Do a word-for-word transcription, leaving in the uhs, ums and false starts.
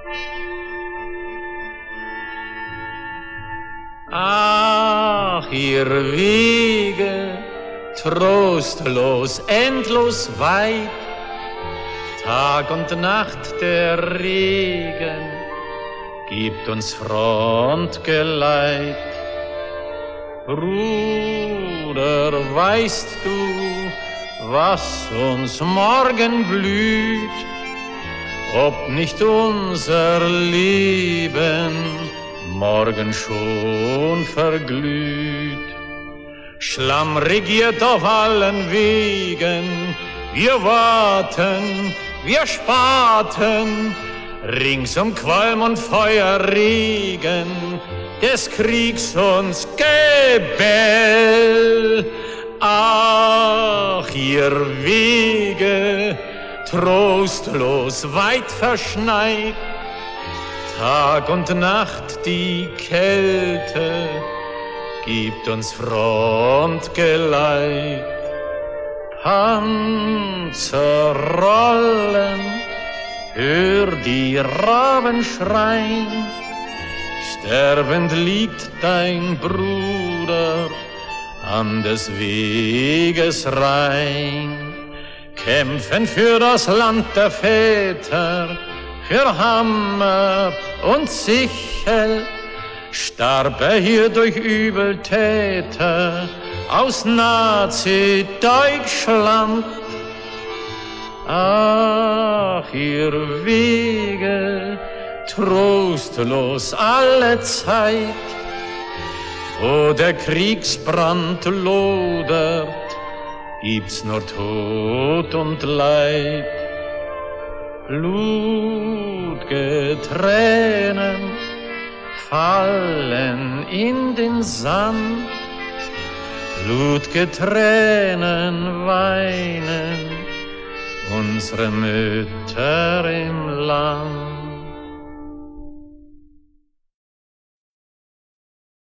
Ach, ihr Wege, trostlos, endlos weit, Tag und Nacht der Regen gibt uns Frontgeleit. Bruder, weißt du, was uns morgen blüht, ob nicht unser Leben morgen schon verglüht. Schlamm regiert auf allen Wegen, wir warten, wir spaten, rings um Qualm und Feuerregen des Kriegs uns Gebell. Ach, ihr Wege, trostlos weit verschneit, Tag und Nacht die Kälte gibt uns Frontgeleit. Panzer rollen, hör die Raben schreien, sterbend liegt dein Bruder an des Weges Rhein. Kämpfen für das Land der Väter, für Hammer und Sichel, starb er hier durch Übeltäter aus Nazi-Deutschland. Ach, ihr Wege, trostlos alle Zeit, wo der Kriegsbrand lodert, gibt's nur Tod und Leid. Blutge Tränen fallen in den Sand, blutge Tränen weinen unsere Mütter im Land.